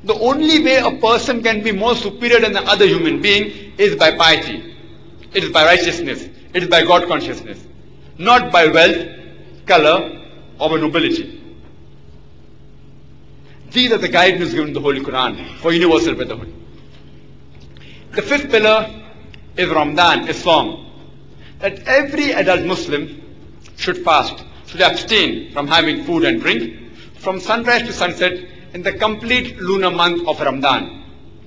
The only way a person can be more superior than the other human being is by piety. It is by righteousness. It is by God consciousness. Not by wealth, color, or by nobility. These are the guidance given in the Holy Quran for universal brotherhood. The fifth pillar is Ramadan, is Sawm. That every adult Muslim should fast, should abstain from having food and drink from sunrise to sunset in the complete lunar month of Ramadan.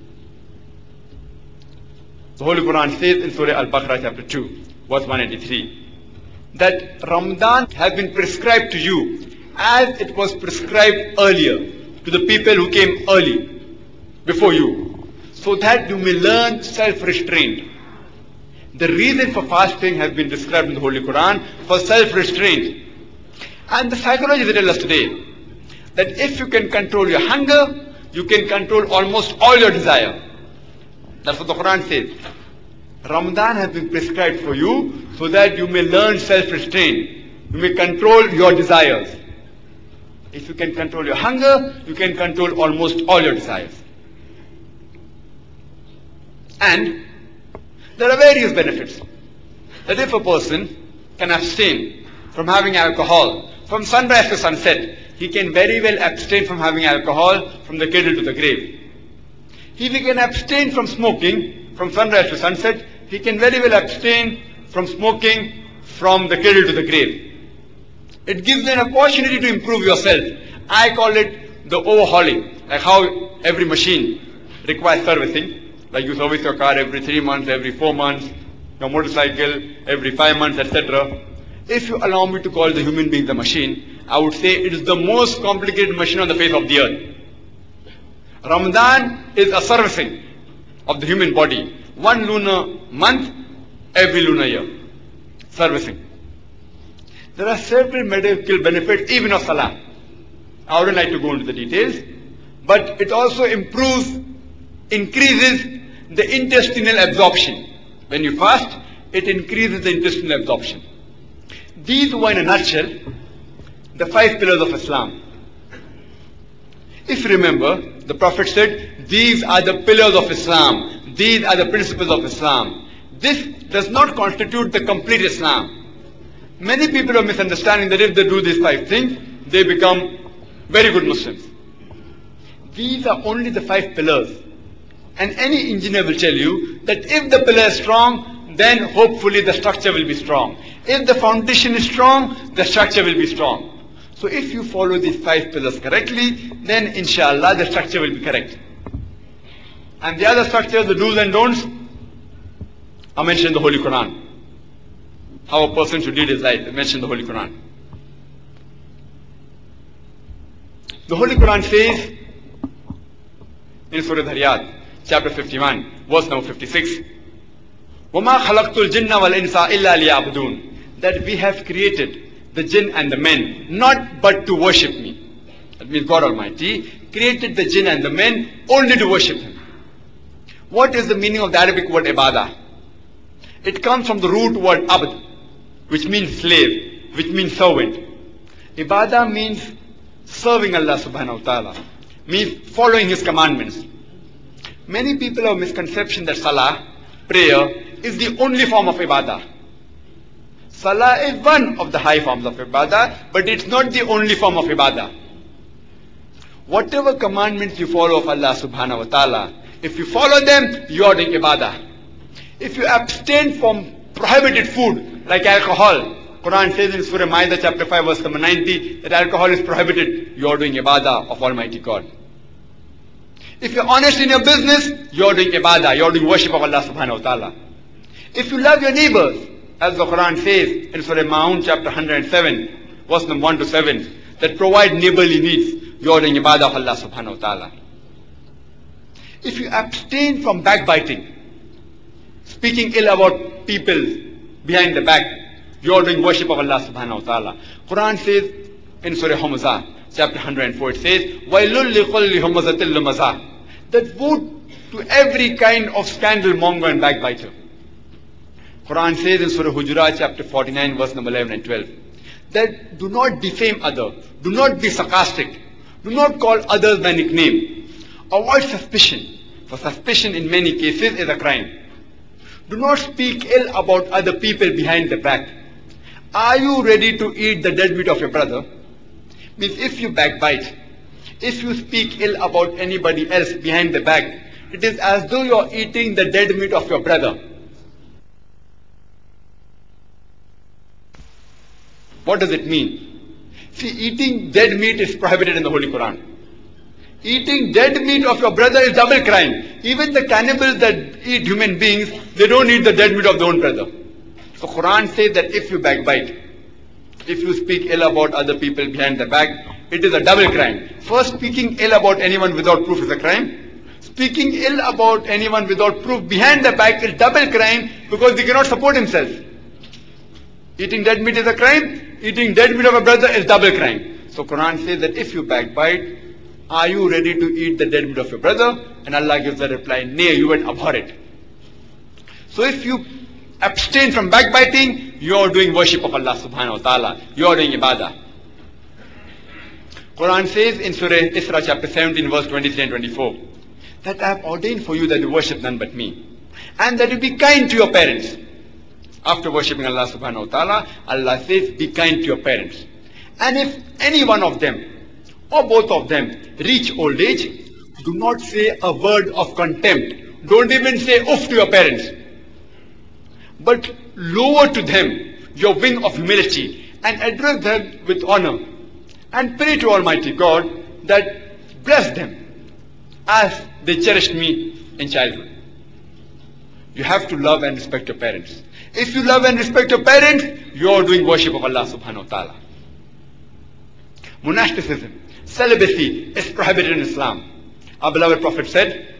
The Holy Quran says in Surah Al-Baqarah chapter 2, verse 183, that Ramadan has been prescribed to you as it was prescribed earlier to the people who came early before you, so that you may learn self-restraint. The reason for fasting has been described in the Holy Quran for self-restraint. And the psychologists tell us today that if you can control your hunger, you can control almost all your desire. That's what the Quran says. Ramadan has been prescribed for you so that you may learn self-restraint. You may control your desires. If you can control your hunger, you can control almost all your desires. And there are various benefits. That if a person can abstain from having alcohol from sunrise to sunset, he can very well abstain from having alcohol from the cradle to the grave. If he can abstain from smoking from sunrise to sunset, he can very well abstain from smoking from the cradle to the grave. It gives you an opportunity to improve yourself. I call it the overhauling, like how every machine requires servicing. Like you service your car every 3 months, every 4 months, your motorcycle every 5 months, etc. If you allow me to call the human being the machine, I would say it is the most complicated machine on the face of the earth. Ramadan is a servicing of the human body. 1 lunar month, every lunar year. Servicing. There are several medical benefits even of Salah. I wouldn't like to go into the details, but it also increases the intestinal absorption. When you fast, it increases the intestinal absorption. These were in a nutshell the 5 pillars of Islam. If you remember, the Prophet said, these are the pillars of Islam. These are the principles of Islam. This does not constitute the complete Islam. Many people are misunderstanding that if they do these 5 things, they become very good Muslims. These are only the 5 pillars. And any engineer will tell you that if the pillar is strong, then hopefully the structure will be strong. If the foundation is strong, the structure will be strong. So if you follow these 5 pillars correctly, then inshallah the structure will be correct. And the other structures, the do's and don'ts, are mentioned in the Holy Quran. How a person should lead his life is mentioned in the Holy Quran. The Holy Quran says in Surah Dhariyat, chapter 51, verse number 56, وَمَا خَلَقْتُ الْجِنَّ وَالْإِنسَ إِلَّا لِيَعْبُدُونَ, that we have created the jinn and the men not but to worship me. That means God Almighty created the jinn and the men only to worship Him. What is the meaning of the Arabic word ibadah? It comes from the root word abd, which means slave, which means servant. Ibadah means serving Allah subhanahu wa ta'ala, means following His commandments. Many people have a misconception that salah, prayer, is the only form of ibadah. Salah is one of the high forms of ibadah, but it's not the only form of ibadah. Whatever commandments you follow of Allah subhanahu wa ta'ala, if you follow them, you are doing ibadah. If you abstain from prohibited food like alcohol, Quran says in Surah Ma'idah chapter 5 verse number 90 that alcohol is prohibited, you are doing ibadah of Almighty God. If you're honest in your business, you're doing ibadah, you're doing worship of Allah subhanahu wa ta'ala. If you love your neighbors, as the Quran says in Surah Ma'un chapter 107, verse number 1 to 7, that provide neighborly needs, you're doing ibadah of Allah subhanahu wa ta'ala. If you abstain from backbiting, speaking ill about people behind the back, you're doing worship of Allah subhanahu wa ta'ala. Quran says in Surah Humazah, chapter 104, it says, وَيْلُلْ لِقُلِّ هُمَزَةٍ لُمَزَةٍ, that woe to every kind of scandal monger and backbiter. Quran says in Surah Hujurat, chapter 49, verse number 11 and 12, that do not defame others, do not be sarcastic, do not call others by nickname. Avoid suspicion, for suspicion in many cases is a crime. Do not speak ill about other people behind the back. Are you ready to eat the dead meat of your brother? Means if you backbite, if you speak ill about anybody else behind the back, it is as though you are eating the dead meat of your brother. What does it mean? See, eating dead meat is prohibited in the Holy Quran. Eating dead meat of your brother is double crime. Even the cannibals that eat human beings, they don't eat the dead meat of their own brother. So Quran says that if you backbite, if you speak ill about other people behind the back, it is a double crime. First, speaking ill about anyone without proof is a crime. Speaking ill about anyone without proof behind the back is double crime because he cannot support himself. Eating dead meat is a crime. Eating dead meat of a brother is double crime. So Quran says that if you backbite, are you ready to eat the dead meat of your brother? And Allah gives the reply, nay, you would abhor it. So if you abstain from backbiting, you are doing worship of Allah subhanahu wa ta'ala. You are doing ibadah. Quran says in Surah Isra chapter 17 verse 23 and 24, that I have ordained for you that you worship none but me. And that you be kind to your parents. After worshipping Allah subhanahu wa ta'ala, Allah says, be kind to your parents. And if any one of them, or both of them, reach old age, do not say a word of contempt. Don't even say oof to your parents. But lower to them your wing of humility and address them with honor. And pray to Almighty God that bless them as they cherished me in childhood. You have to love and respect your parents. If you love and respect your parents, you are doing worship of Allah subhanahu wa ta'ala. Monasticism, celibacy is prohibited in Islam. Our beloved Prophet said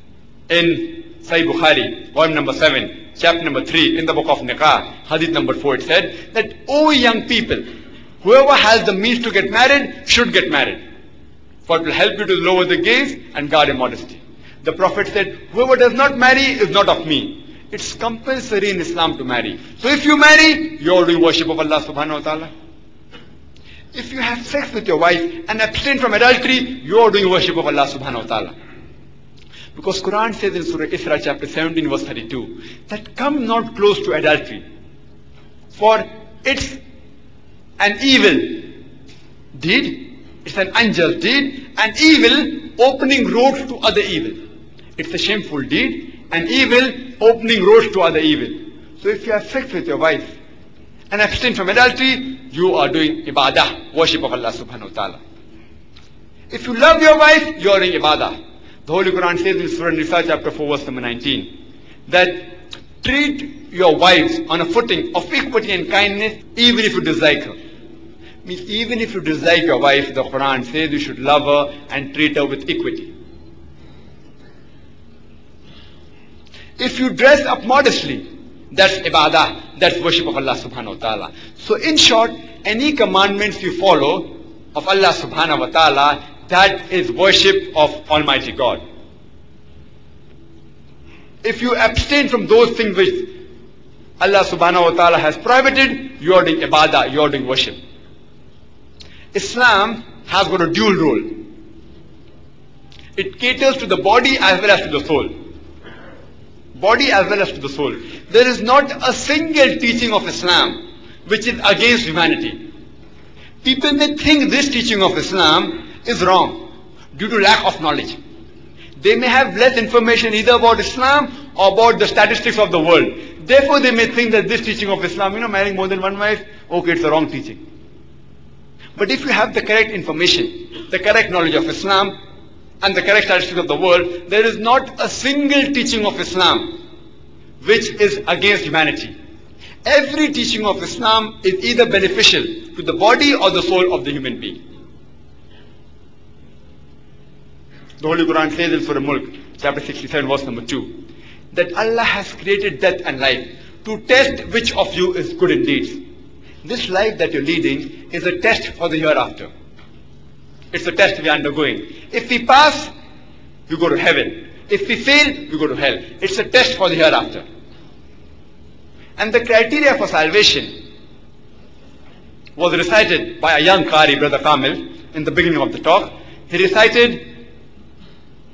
in Sahih Bukhari, volume number 7, chapter number 3, in the book of Nikah, hadith number 4, it said that, O young people, whoever has the means to get married should get married. For it will help you to lower the gaze and guard your modesty. The Prophet said, whoever does not marry is not of me. It's compulsory in Islam to marry. So if you marry, you are doing worship of Allah subhanahu wa ta'ala. If you have sex with your wife and abstain from adultery, you are doing worship of Allah subhanahu wa ta'ala. Because Quran says in Surah Isra chapter 17 verse 32, that come not close to adultery, for it's an evil deed, it's an unjust deed, an evil opening roads to other evil. It's a shameful deed, an evil opening roads to other evil. So if you have sex with your wife and abstain from adultery, you are doing ibadah, worship of Allah subhanahu wa ta'ala. If you love your wife, you are doing ibadah. The Holy Quran says in Surah Nisa chapter 4 verse number 19, that treat your wives on a footing of equity and kindness, even if you dislike her. Means even if you dislike your wife, the Quran says you should love her and treat her with equity. If you dress up modestly, that's ibadah, that's worship of Allah subhanahu wa ta'ala. So in short, any commandments you follow of Allah subhanahu wa ta'ala, that is worship of Almighty God. If you abstain from those things which Allah subhanahu wa ta'ala has prohibited, you are doing ibadah, you are doing worship. Islam has got a dual role. It caters to the body as well as to the soul. Body as well as to the soul. There is not a single teaching of Islam which is against humanity. People may think this teaching of Islam is wrong due to lack of knowledge. They may have less information either about Islam or about the statistics of the world. Therefore they may think that this teaching of Islam, marrying more than one wife, okay, it's the wrong teaching. But if you have the correct information, the correct knowledge of Islam, and the correct statistics of the world, there is not a single teaching of Islam which is against humanity. Every teaching of Islam is either beneficial to the body or the soul of the human being. The Holy Quran says in Surah Mulk, chapter 67, verse number 2, that Allah has created death and life to test which of you is good in deeds. This life that you're leading is a test for the hereafter. It's a test we are undergoing. If we pass, you go to heaven. If we fail, you go to hell. It's a test for the hereafter. And the criteria for salvation was recited by a young Qari, Brother Kamil, in the beginning of the talk. He recited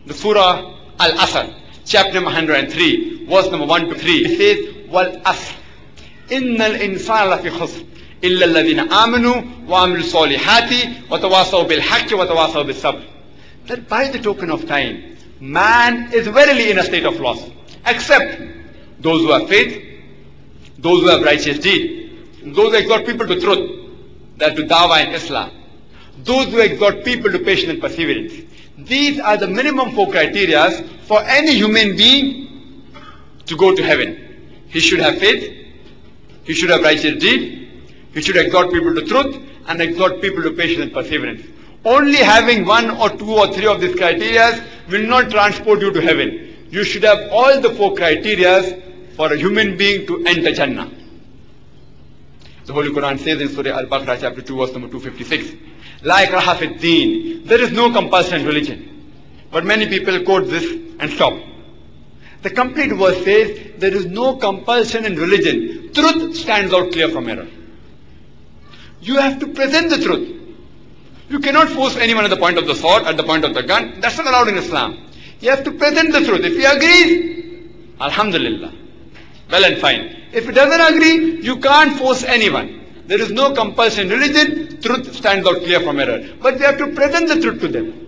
the Surah Al-Asr, chapter number 103, verse number 1 to 3. It says, Wal-Asr, Innal insana lafi khusr, illa alladhina amanu wa amilu salihati wa tawasaw bil haqqi wa tawasaw bis sabr. That by the token of time, man is verily in a state of loss, except those who have faith, those who have righteous deed, those who exhort people to truth, that to dawah in Islam, those who exhort people to patience and perseverance. These are the minimum 4 criteria for any human being to go to heaven. He should have faith, he should have righteous deed, he should exhort people to truth, and exhort people to patience and perseverance. Only having 1 or 2 or 3 of these criteria will not transport you to heaven. You should have all the 4 criteria for a human being to enter Jannah. The Holy Quran says in Surah Al-Baqarah chapter 2 verse number 256, La ikraha fid deen. There is no compulsion in religion. But many people quote this and stop. The complete verse says, there is no compulsion in religion. Truth stands out clear from error. You have to present the truth. You cannot force anyone at the point of the sword, at the point of the gun. That's not allowed in Islam. You have to present the truth. If he agrees, Alhamdulillah, well and fine. If he doesn't agree, you can't force anyone. There is no compulsion in religion. Truth stands out clear from error. But we have to present the truth to them.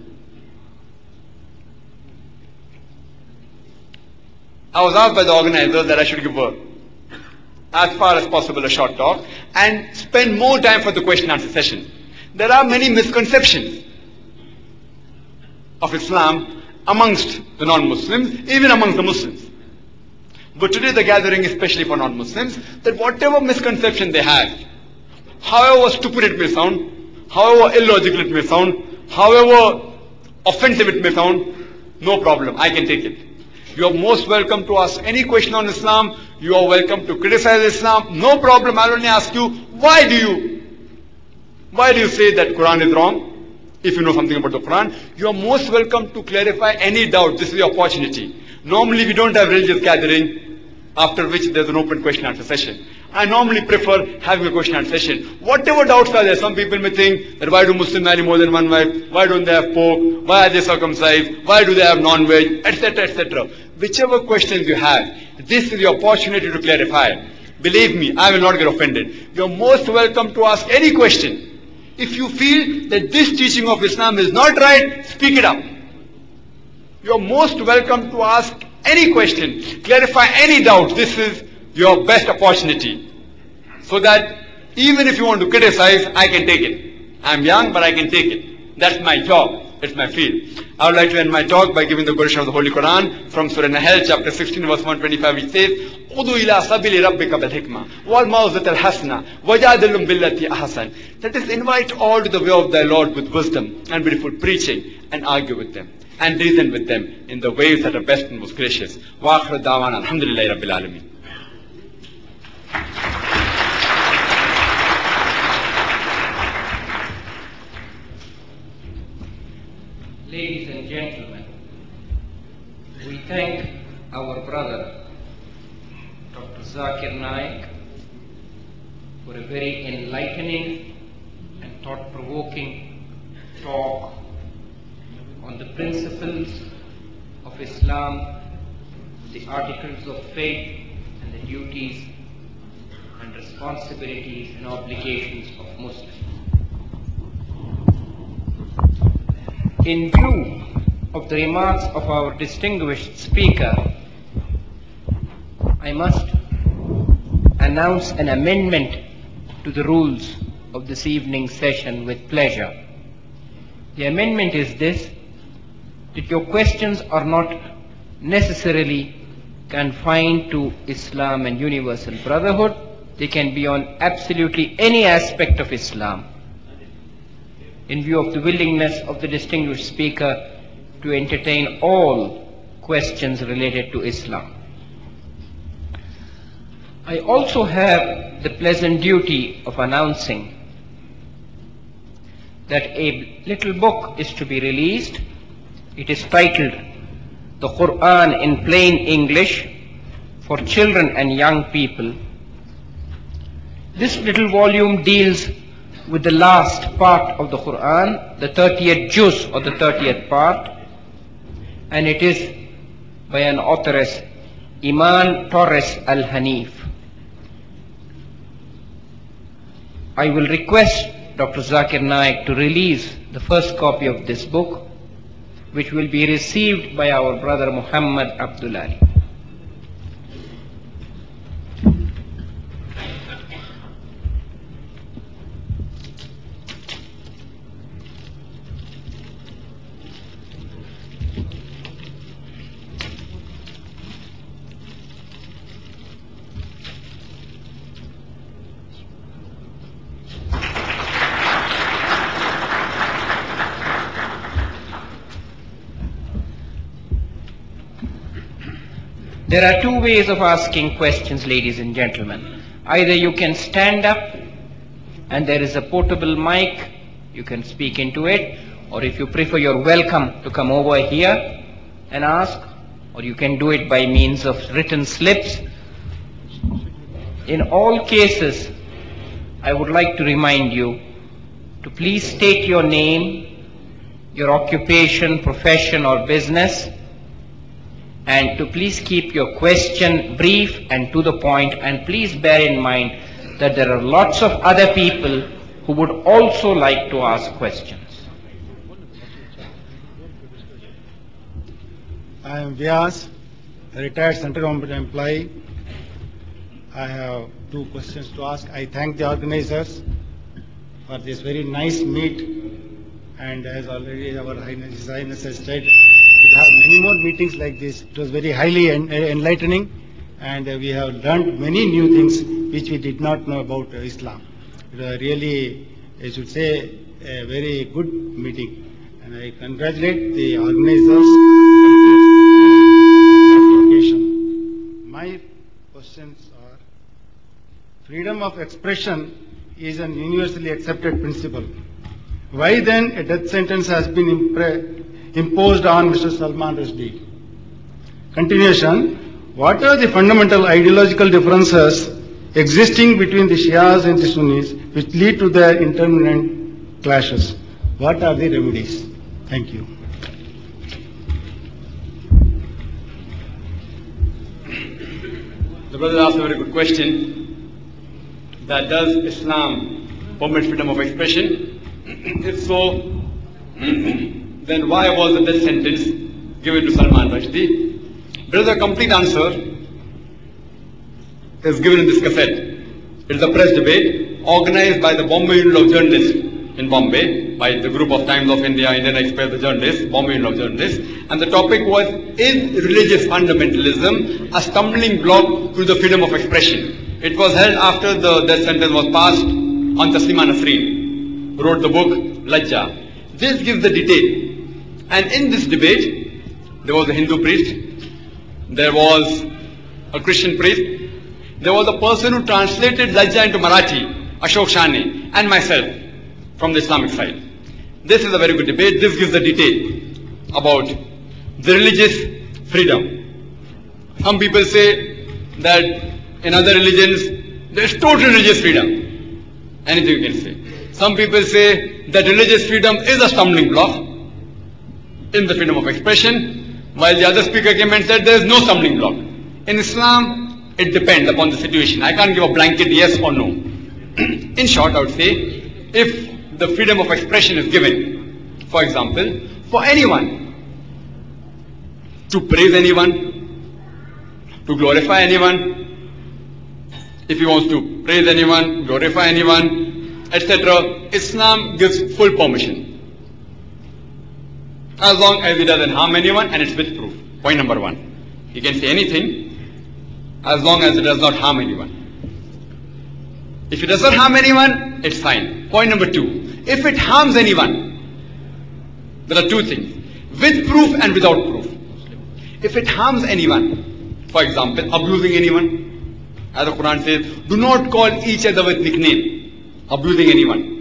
I was asked by the organizers that I should give as far as possible a short talk and spend more time for the question and answer session. There are many misconceptions of Islam amongst the non-Muslims, even amongst the Muslims. But today the gathering, especially for non-Muslims, that whatever misconception they have, however stupid it may sound, however illogical it may sound, however offensive it may sound, no problem, I can take it. You are most welcome to ask any question on Islam. You are welcome to criticize Islam. No problem. I'll only ask you, why do you say that Quran is wrong? If you know something about the Quran, you are most welcome to clarify any doubt. This is the opportunity. Normally we don't have religious gathering, after which there's an open question and answer session. I normally prefer having a question and answer session. Whatever doubts are there, some people may think that why do Muslims marry more than one wife? Why don't they have pork? Why are they circumcised? Why do they have non-veg? Etc., etc. Whichever questions you have, this is the opportunity to clarify. Believe me, I will not get offended. You are most welcome to ask any question. If you feel that this teaching of Islam is not right, speak it up. You are most welcome to ask any question, clarify any doubt. This is your best opportunity. So that even if you want to criticize, I can take it. I'm young, but I can take it. That's my job. It's my field. I would like to end my talk by giving the quotation of the Holy Quran from Surah Nahl, chapter 16, verse 125, which says, Udu ila sabili rabbika bil hikmah, wal mawzat al hasna, wajadilum billati ahsan. That is, invite all to the way of thy Lord with wisdom and beautiful preaching, and argue with them, and reason with them in the ways that are best and most gracious. Wa akhir da'wana alhamdulillahi rabbil alameen. Ladies and gentlemen, we thank our brother, Dr. Zakir Naik, for a very enlightening and thought-provoking talk on the principles of Islam, the articles of faith, and the duties and responsibilities and obligations of Muslims. In view of the remarks of our distinguished speaker, I must announce an amendment to the rules of this evening's session with pleasure. The amendment is this: that your questions are not necessarily confined to Islam and universal brotherhood. They can be on absolutely any aspect of Islam, in view of the willingness of the distinguished speaker to entertain all questions related to Islam. I also have the pleasant duty of announcing that a little book is to be released. It is titled The Quran in Plain English for Children and Young People. This little volume deals with the last part of the Quran, the 30th juz or the 30th part, and it is by an authoress, Iman Torres Al-Hanif. I will request Dr. Zakir Naik to release the first copy of this book, which will be received by our brother Muhammad Abdul Ali. There are two ways of asking questions, ladies and gentlemen. Either you can stand up and there is a portable mic, you can speak into it, or if you prefer, you're welcome to come over here and ask, or you can do it by means of written slips. In all cases, I would like to remind you to please state your name, your occupation, profession, or business, and to please keep your question brief and to the point, and please bear in mind that there are lots of other people who would also like to ask questions. I am Vyas, a retired central government employee. I have two questions to ask. I thank the organizers for this very nice meet, and as already our His Highness has said, we have many more meetings like this. It was very highly enlightening, and we have learned many new things which we did not know about Islam. It was really, I should say, a very good meeting, and I congratulate the organizers for this occasion. My questions are: freedom of expression is an universally accepted principle. Why then a death sentence has been imposed on Mr. Salman Rushdie? Continuation: what are the fundamental ideological differences existing between the Shias and the Sunnis which lead to their intermittent clashes? What are the remedies? Thank you. The brother asked a very good question. That does Islam permit freedom of expression? If so, then why was the death sentence given to Salman Rushdie? Brother, complete answer is given in this cassette. It is a press debate organized by the Bombay Union of Journalists in Bombay, by the group of Times of India, Indian Express, the journalists, Bombay Union of Journalists, and the topic was, is religious fundamentalism a stumbling block to the freedom of expression? It was held after the death sentence was passed on Taslima Nasreen, who wrote the book Lajja. This gives the detail. And in this debate, there was a Hindu priest, there was a Christian priest, there was a person who translated Lajja into Marathi, Ashok Shane, and myself from the Islamic side. This is a very good debate. This gives the detail about the religious freedom. Some people say that in other religions there is total religious freedom. Anything you can say. Some people say that religious freedom is a stumbling block in the freedom of expression, while the other speaker came and said there is no stumbling block. In Islam, it depends upon the situation. I can't give a blanket yes or no. In short, I would say, if the freedom of expression is given, for example, for anyone to praise anyone, to glorify anyone, if he wants to praise anyone, glorify anyone, etc., Islam gives full permission. As long as it doesn't harm anyone and it's with proof. Point number one. He can say anything as long as it does not harm anyone. If it does not harm anyone, it's fine. Point number two. If it harms anyone, there are two things. With proof and without proof. If it harms anyone, for example, abusing anyone, as the Quran says, do not call each other with nickname. Abusing anyone.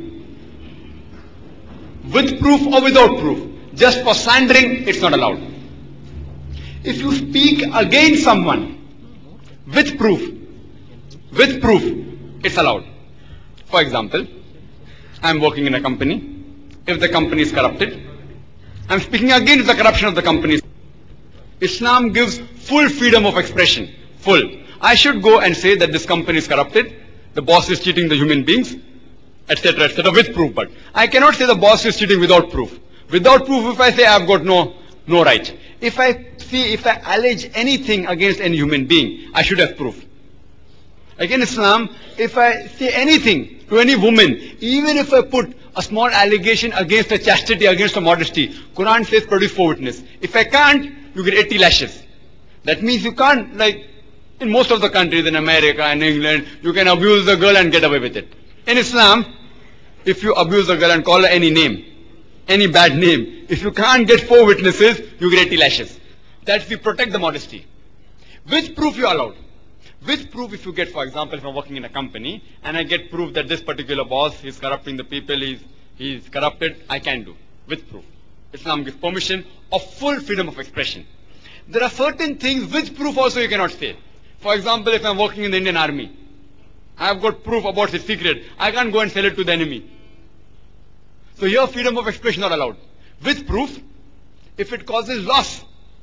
With proof or without proof. Just for slandering, it's not allowed. If you speak against someone with proof, it's allowed. For example, I'm working in a company. If the company is corrupted, I'm speaking against the corruption of the company. Islam gives full freedom of expression. Full. I should go and say that this company is corrupted, the boss is cheating the human beings, etc., with proof. But I cannot say the boss is cheating without proof. Without proof, if I say I've got no right. If I allege anything against any human being, I should have proof. Like in Islam, if I say anything to any woman, even if I put a small allegation against her chastity, against her modesty, Quran says produce 4 witnesses. If I can't, you get 80 lashes. That means you can't, like in most of the countries, in America and England, you can abuse the girl and get away with it. In Islam, if you abuse a girl and call her any name, any bad name, if you can't get 4 witnesses, you get 80 lashes. That's we protect the modesty. With proof you are allowed. With proof, if you get, for example, if I'm working in a company and I get proof that this particular boss is corrupting the people, he's corrupted, I can do. With proof. Islam gives permission of full freedom of expression. There are certain things with proof also you cannot say. For example, if I'm working in the Indian Army, I have got proof about his secret. I can't go and sell it to the enemy. So here freedom of expression not allowed. With proof, if it causes loss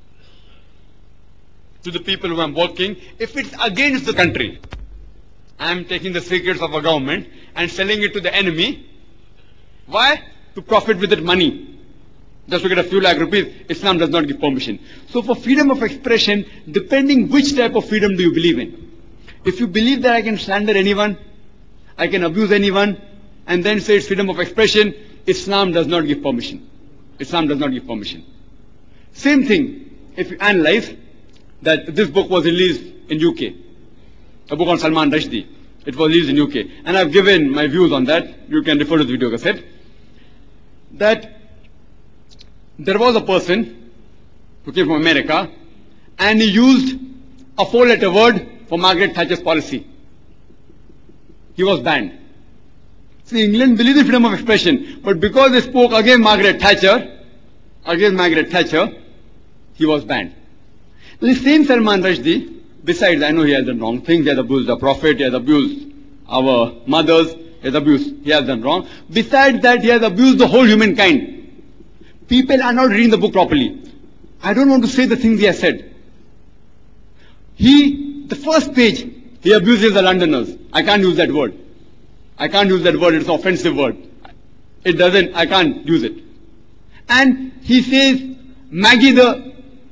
to the people who I'm working, if it's against the country, I'm taking the secrets of a government and selling it to the enemy. Why? To profit with that money. Just to get a few lakh rupees, Islam does not give permission. So for freedom of expression, depending which type of freedom do you believe in. If you believe that I can slander anyone, I can abuse anyone, and then say it's freedom of expression, Islam does not give permission. Islam does not give permission. Same thing, if you analyze that this book was released in UK, a book on Salman Rushdie. It was released in UK. And I've given my views on that. You can refer to the video cassette. That there was a person who came from America and he used a 4-letter word for Margaret Thatcher's policy. He was banned. See, England believes in freedom of expression, but because they spoke against Margaret Thatcher, he was banned. The same Salman Rushdie, besides, I know he has done wrong things, he has abused the Prophet, he has abused our mothers, he has done wrong. Besides that, he has abused the whole humankind. People are not reading the book properly. I don't want to say the things he has said. The first page, he abuses the Londoners. I can't use that word. It's an offensive word. I can't use it. And he says, Maggie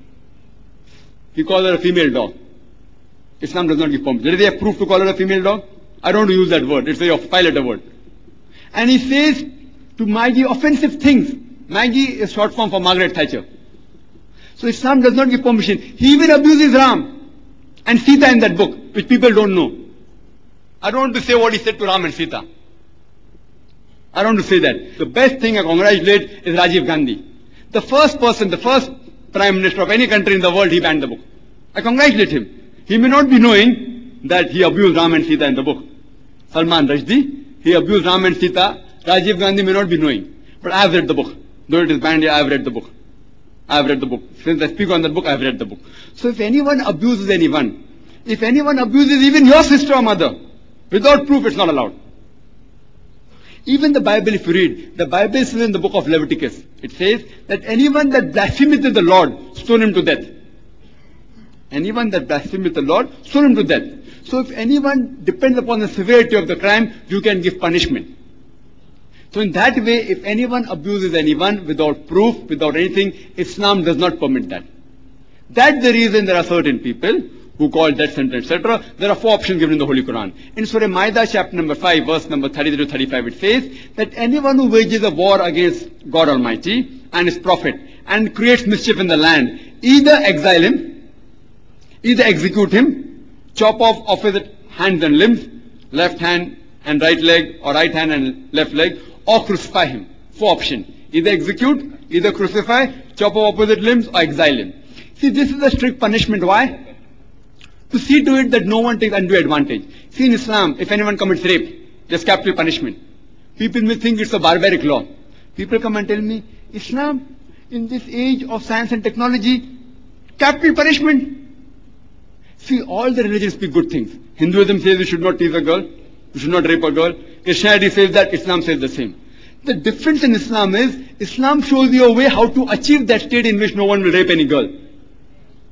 he calls her a female dog. Islam does not give permission. Does he have proof to call her a female dog? I don't want to use that word. It's a 5-letter word. And he says to Maggie offensive things. Maggie is short form for Margaret Thatcher. So Islam does not give permission. He even abuses Ram and Sita in that book, which people don't know. I don't want to say what he said to Ram and Sita. I don't want to say that. The best thing I congratulate is Rajiv Gandhi. The first Prime Minister of any country in the world, he banned the book. I congratulate him. He may not be knowing that he abused Ram and Sita in the book. Salman Rushdie, he abused Ram and Sita. Rajiv Gandhi may not be knowing. But I have read the book. Though it is banned, I have read the book. Since I speak on that book, I have read the book. So if anyone abuses anyone, if anyone abuses even your sister or mother, without proof, it's not allowed. Even the Bible, if you read, the Bible says in the book of Leviticus, it says that anyone that blasphemeth the Lord, stone him to death. Anyone that blasphemeth the Lord, stone him to death. So if anyone depends upon the severity of the crime, you can give punishment. So in that way, if anyone abuses anyone without proof, without anything, Islam does not permit that. That's the reason there are certain people who call death sentence, etc. There are 4 options given in the Holy Quran. In Surah Ma'idah, chapter number 5, verse number 33 to 35, it says that anyone who wages a war against God Almighty and His Prophet and creates mischief in the land, either exile him, either execute him, chop off opposite hands and limbs, left hand and right leg, or right hand and left leg, or crucify him. 4 options. Either execute, either crucify, chop off opposite limbs, or exile him. See, this is a strict punishment. Why? To see to it that no one takes undue advantage. See, in Islam, if anyone commits rape, there's capital punishment. People may think it's a barbaric law. People come and tell me, Islam, in this age of science and technology, capital punishment. See, all the religions speak good things. Hinduism says you should not tease a girl, you should not rape a girl. Christianity says that, Islam says the same. The difference in Islam is, Islam shows you a way how to achieve that state in which no one will rape any girl.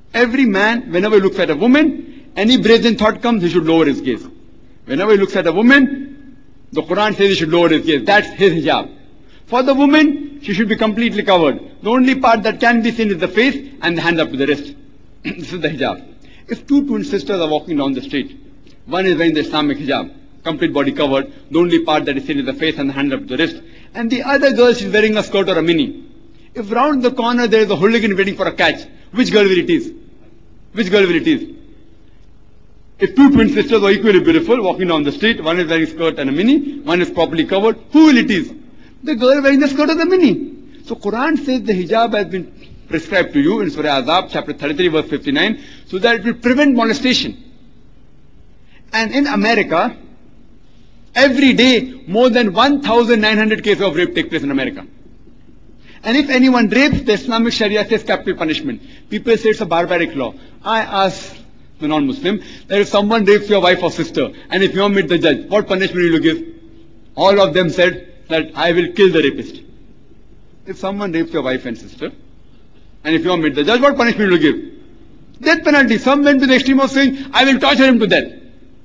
Every man, whenever he looks at a woman, any brazen thought comes, he should lower his gaze. Whenever he looks at a woman, the Quran says he should lower his gaze. That's his hijab. For the woman, she should be completely covered. The only part that can be seen is the face and the hand up to the wrist. This is the hijab. If two twin sisters are walking down the street, one is wearing the Islamic hijab, complete body covered, the only part that is seen is the face and the hand up to the wrist, and the other girl, she's wearing a skirt or a mini. If round the corner there is a hooligan waiting for a catch, which girl will it is? Which girl will it is? If two twin sisters are equally beautiful, walking down the street, one is wearing a skirt and a mini, one is properly covered, who will it is? The girl wearing the skirt or the mini. So Quran says the hijab has been prescribed to you in Surah Azab, chapter 33, verse 59, so that it will prevent molestation. And in America, every day, more than 1,900 cases of rape take place in America. And if anyone rapes, the Islamic Sharia says capital punishment. People say it's a barbaric law. I ask the non-Muslim that if someone rapes your wife or sister, and if you meet the judge, what punishment will you give? All of them said that I will kill the rapist. If someone rapes your wife and sister, and if you meet the judge, what punishment will you give? Death penalty. Some went to the extreme of saying, I will torture him to death.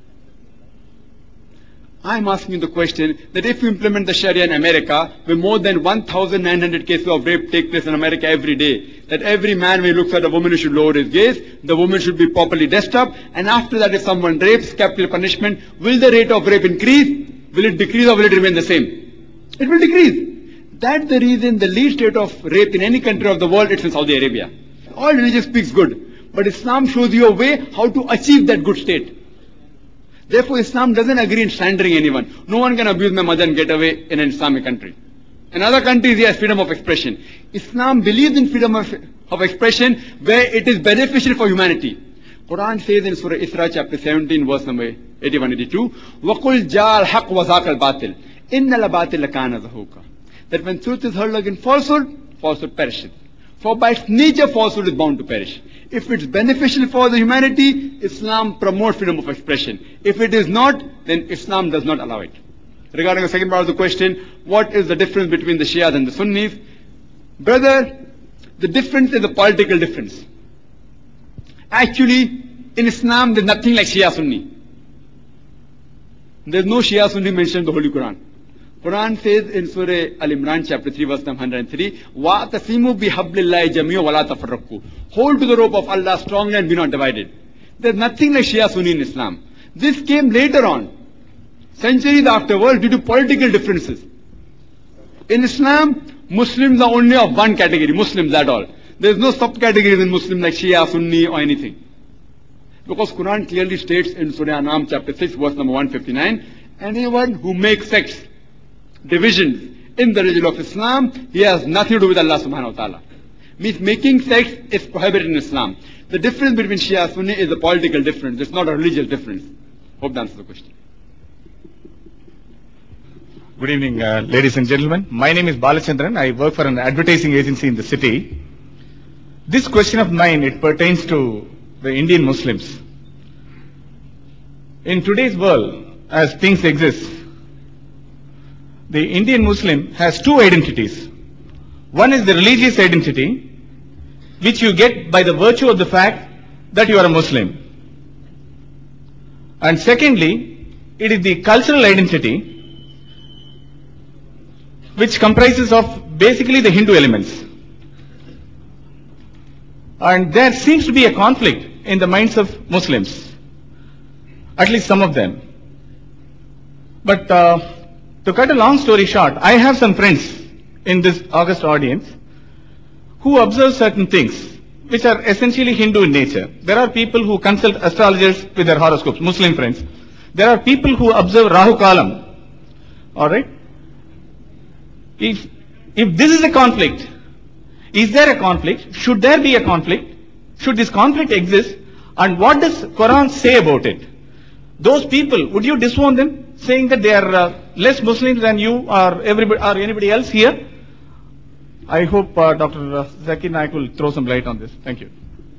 I'm asking you the question that if you implement the Sharia in America, where more than 1,900 cases of rape take place in America every day, that every man when he looks at a woman he should lower his gaze, the woman should be properly dressed up, and after that if someone rapes, capital punishment, will the rate of rape increase? Will it decrease or will it remain the same? It will decrease. That's the reason the least rate of rape in any country of the world, it's in Saudi Arabia. All religion speaks good, but Islam shows you a way how to achieve that good state. Therefore, Islam doesn't agree in slandering anyone. No one can abuse my mother and get away in an Islamic country. In other countries, yes, freedom of expression. Islam believes in freedom of expression where it is beneficial for humanity. Quran says in Surah Isra, chapter 17, verse number 81-82, وَقُلْ جَاءَ الْحَقُّ وَزَاقَ الْبَاطِلِ إِنَّ الْبَاطِلَ كَانَ زَهُوقًا. That when truth is hurled against falsehood, falsehood perishes. For by its nature, falsehood is bound to perish. If it's beneficial for the humanity, Islam promotes freedom of expression. If it is not, then Islam does not allow it. Regarding the second part of the question, what is the difference between the Shias and the Sunnis? Brother, the difference is a political difference. Actually, in Islam, there's nothing like Shia Sunni. There's no Shia Sunni mentioned in the Holy Quran. Quran says in Surah Al-Imran, chapter 3, verse 103, وَاعْتَصِمُوا بِحَبْلِ اللَّهِ جَمِيعًا وَلَا تَفَرَّقُوا. Hold to the rope of Allah strongly and be not divided. There's nothing like Shia Sunni in Islam. This came later on, centuries afterwards, due to political differences. In Islam, Muslims are only of one category, Muslims, that all. There's no subcategories in Muslim like Shia, Sunni or anything. Because Quran clearly states in Surah Anam, chapter 6, verse number 159, anyone who makes sects, divisions in the religion of Islam, he has nothing to do with Allah subhanahu wa ta'ala. Means making sects is prohibited in Islam. The difference between Shia and Sunni is a political difference. It's not a religious difference. Hope that answers the question. Good evening, ladies and gentlemen. My name is Balachandran. I work for an advertising agency in the city. This question of mine, it pertains to the Indian Muslims. In today's world, as things exist, the Indian Muslim has two identities. One is the religious identity, which you get by the virtue of the fact that you are a Muslim. And secondly, it is the cultural identity, which comprises of basically the Hindu elements. And there seems to be a conflict in the minds of Muslims, at least some of them. But to cut a long story short, I have some friends in this august audience who observe certain things which are essentially Hindu in nature. There are people who consult astrologers with their horoscopes, Muslim friends. There are people who observe Rahu Kalam. Alright? If this is a conflict, is there a conflict? Should there be a conflict? Should this conflict exist? And what does Quran say about it? Those people, would you disown them, saying that they are less Muslims than you or anybody else here? I hope Dr. Zakir Naik will throw some light on this. Thank you.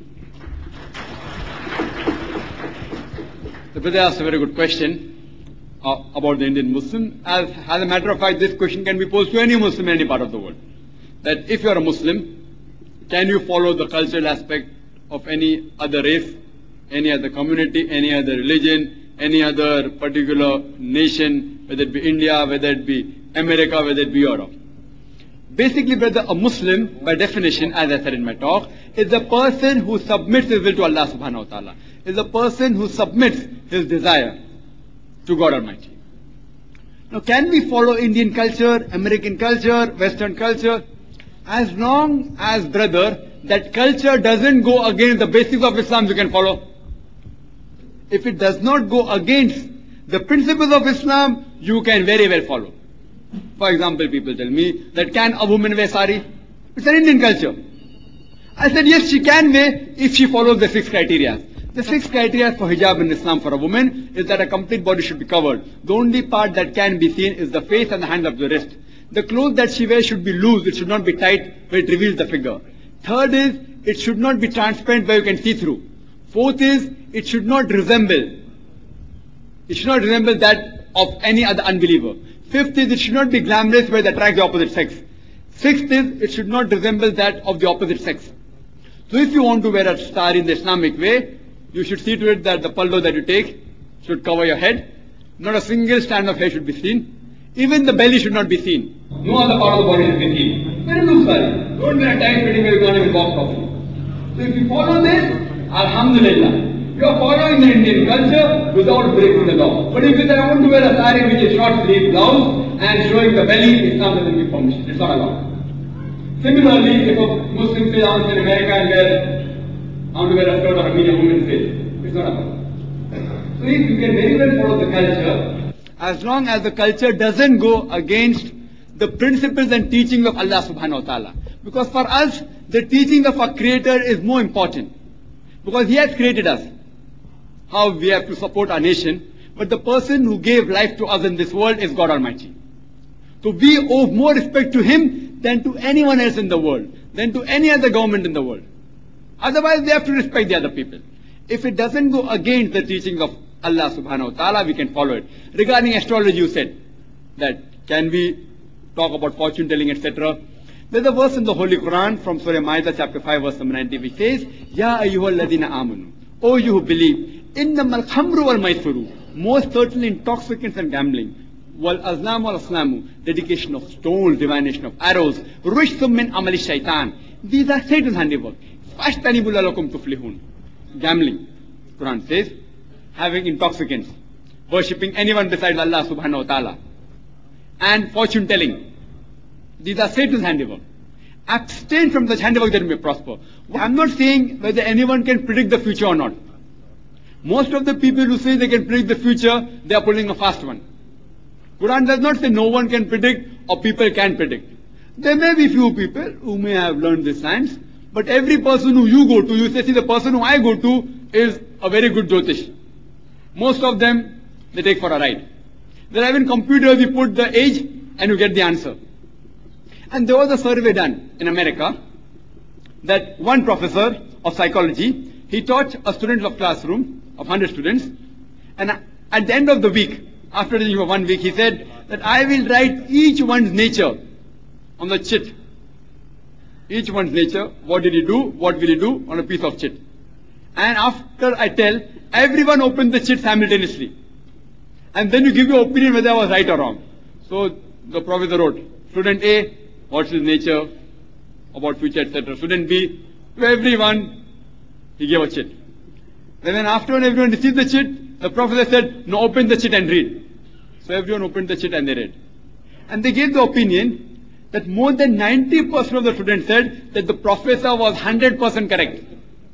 The brother asked a very good question about the Indian Muslim. As a matter of fact, this question can be posed to any Muslim in any part of the world. That if you are a Muslim, can you follow the cultural aspect of any other race, any other community, any other religion, any other particular nation, whether it be India, whether it be America, whether it be Europe. Basically, brother, a Muslim, by definition, as I said in my talk, is a person who submits his will to Allah subhanahu wa ta'ala, is a person who submits his desire to God Almighty. Now, can we follow Indian culture, American culture, Western culture? As long as, brother, that culture doesn't go against the basics of Islam, you can follow. If it does not go against the principles of Islam, you can very well follow. For example, people tell me that can a woman wear sari? It's an Indian culture. I said, yes, she can wear if she follows the 6 criteria. The 6 criteria for hijab in Islam for a woman is that a complete body should be covered. The only part that can be seen is the face and the hands up to the wrist. The clothes that she wears should be loose. It should not be tight where it reveals the figure. Third is, it should not be transparent where you can see through. Fourth is, it should not resemble that of any other unbeliever. Fifth is, it should not be glamorous where it attracts the opposite sex. Sixth is, it should not resemble that of the opposite sex. So if you want to wear a sari in the Islamic way, you should see to it that the paldo that you take should cover your head. Not a single strand of hair should be seen. Even the belly should not be seen. No other part of the body should be seen. Wear a loose sari. Don't wear a tight fitting where you can't even walk properly. So if you follow this, alhamdulillah, you are following the Indian culture without breaking the law. But if you say, I want to wear a sari which is short sleeve blouse and showing the belly, Islam doesn't give permission. It's not allowed. Similarly, if a Muslim says, I want to in America and I want to wear a skirt or a medium woman's face, it's not allowed. So if you can very well follow the culture, as long as the culture doesn't go against the principles and teachings of Allah subhanahu wa ta'ala. Because for us, the teaching of our Creator is more important. Because He has created us. How we have to support our nation. But the person who gave life to us in this world is God Almighty. So we owe more respect to Him than to anyone else in the world, than to any other government in the world. Otherwise, we have to respect the other people. If it doesn't go against the teachings of Allah subhanahu wa ta'ala, we can follow it. Regarding astrology, you said that can we talk about fortune telling, etc. There's a verse in the Holy Quran from Surah Ma'idah chapter 5 verse number 90 which says, Ya ayyuhalladhina amanu, O you who believe, innamal khamru wal maisuru, most certainly intoxicants and gambling, wal azlam wal aslamu, dedication of stones, divination of arrows, rishthum min amali shaitan, these are Satan's handiwork. Fashtanibu lalakum tuflihun. Gambling, Quran says, having intoxicants, worshipping anyone besides Allah subhanahu wa ta'ala, and fortune telling. These are Satan's handiwork. Abstain from such handiwork that you may prosper. I'm not saying whether anyone can predict the future or not. Most of the people who say they can predict the future, they are pulling a fast one. Quran does not say no one can predict or people can predict. There may be few people who may have learned this science, but every person who you go to, you say, see, the person who I go to is a very good Jyotish. Most of them, they take for a ride. There are even computers, you put the age and you get the answer. And there was a survey done in America that one professor of psychology, he taught a student of classroom of 100 students, and at the end of the week, after teaching for 1 week, he said that I will write each one's nature on the chit. Each one's nature, what did he do, what will he do on a piece of chit. And after I tell, everyone open the chit simultaneously. And then you give your opinion whether I was right or wrong. So the professor wrote, student A, what's his nature, about future, etc. Student B, to everyone, he gave a chit. And then after everyone received the chit, the professor said, no, open the chit and read. So everyone opened the chit and they read. And they gave the opinion that more than 90% of the students said that the professor was 100% correct.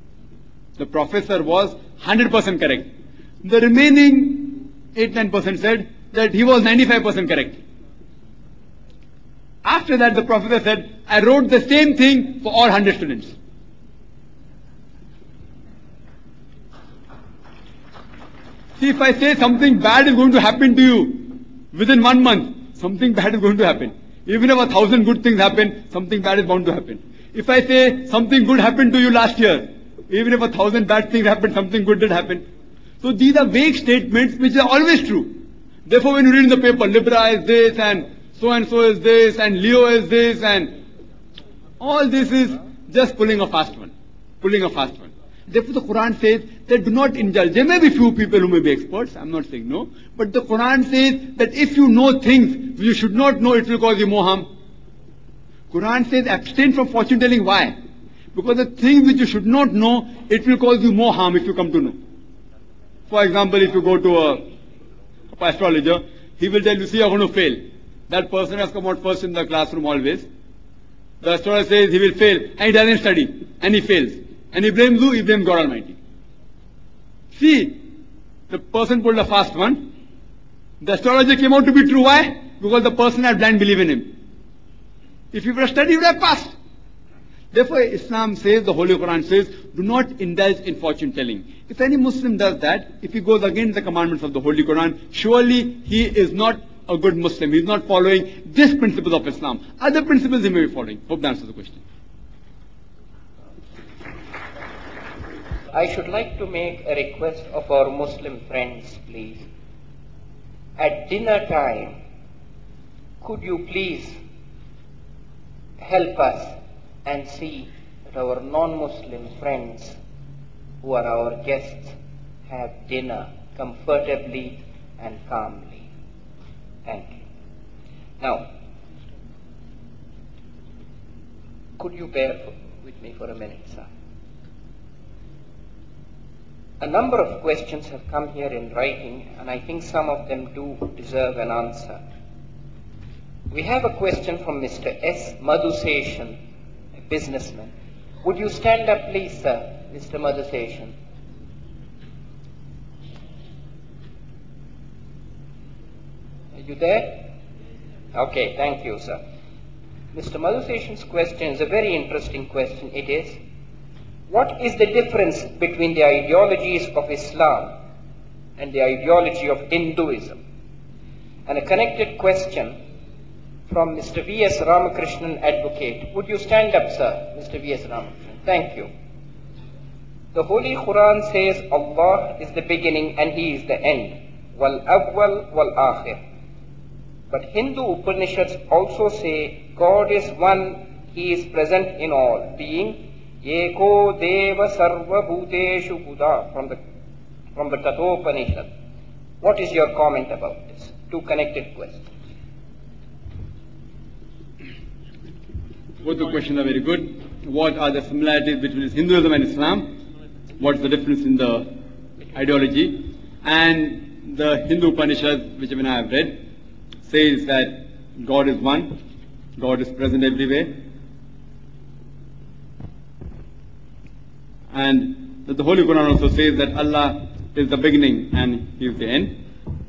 The professor was 100% correct. The remaining 8-9% said that he was 95% correct. After that, the professor said, I wrote the same thing for all 100 students. See, if I say something bad is going to happen to you within 1 month, something bad is going to happen. Even if 1,000 good things happen, something bad is bound to happen. If I say something good happened to you last year, even if 1,000 bad things happened, something good did happen. So these are vague statements which are always true. Therefore, when you read in the paper, Libra is this and so is this and Leo is this and all this is just pulling a fast one. Pulling a fast one. Therefore, the Quran says that do not indulge. There may be few people who may be experts, I'm not saying no, but the Quran says that if you know things you should not know, it will cause you more harm. Quran says abstain from fortune telling. Why? Because the things which you should not know, it will cause you more harm if you come to know. For example, if you go to a astrologer, he will tell you, see, you're going to fail. That person has come out first in the classroom always. The astrologer says he will fail, and he doesn't study, and he fails. And he blames who? He blames God Almighty. See, the person pulled a fast one. The astrologer came out to be true. Why? Because the person had blind belief in him. If he would have studied, he would have passed. Therefore, Islam says, the Holy Quran says, do not indulge in fortune telling. If any Muslim does that, if he goes against the commandments of the Holy Quran, surely he is not a good Muslim. He is not following this principle of Islam. Other principles he may be following. Hope that answers the question. I should like to make a request of our Muslim friends, please. At dinner time, could you please help us and see that our non-Muslim friends who are our guests have dinner comfortably and calmly. Thank you. Now, could you bear with me for a minute, sir? A number of questions have come here in writing, and I think some of them do deserve an answer. We have a question from Mr. S. Madhuseshan, a businessman. Would you stand up, please, sir, Mr. Madhuseshan? Are you there? Okay, thank you, sir. Mr. Madhuseshan's question is a very interesting question. It is, what is the difference between the ideologies of Islam and the ideology of Hinduism? And a connected question from Mr. V.S. Ramakrishnan, advocate. Would you stand up, sir, Mr. V.S. Ramakrishnan? Thank you. The Holy Quran says Allah is the beginning and He is the end. Wal awwal wal akhir. But Hindu Upanishads also say God is one, He is present in all, being Eko Deva Sarva Bhuteshu Buddha from the Kathopanishad. What is your comment about this? Two connected questions. Both the questions are very good. What are the similarities between Hinduism and Islam? What's the difference in the ideology? And the Hindu Upanishad, which even I have read, says that God is one, God is present everywhere, and that the Holy Quran also says that Allah is the beginning and He is the end.